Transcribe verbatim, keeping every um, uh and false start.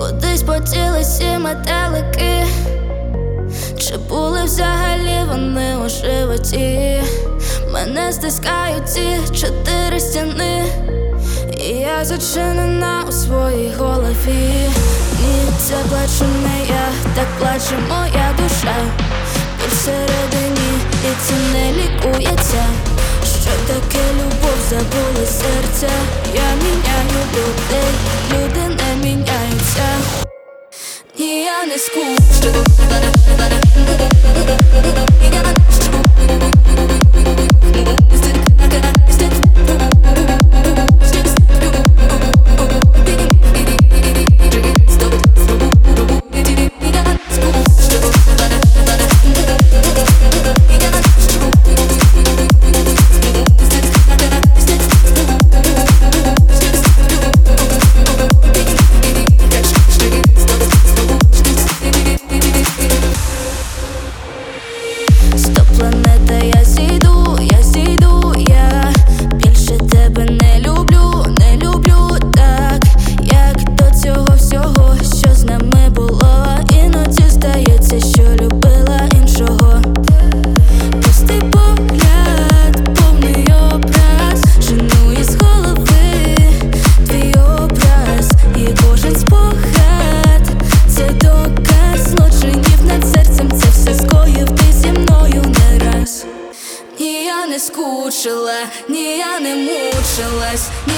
Кудись поділись ці метелики, чи були взагалі вони у животі? Мене стискають ці чотири стіни, і я зачинена у своїй голові. Ні, це плачу не я, так плаче моя душа. Біль всередині, і це не лікується. Що таке любов, забули серця. Я міняю людей, люди не міняються. Ні, я не скучу. Планета, я зійду, я зійду, я більше тебе не люблю, не люблю так, як до цього всього, що з нами було. Іноді здається, що любила іншого. Пустий погляд, повний образ, жену із голови твій образ. І кожен спогад — це доказ злочинів над серцем. Це все скоїв ти зі мною не раз. Ні, я не скучила, ні, я не мучилась.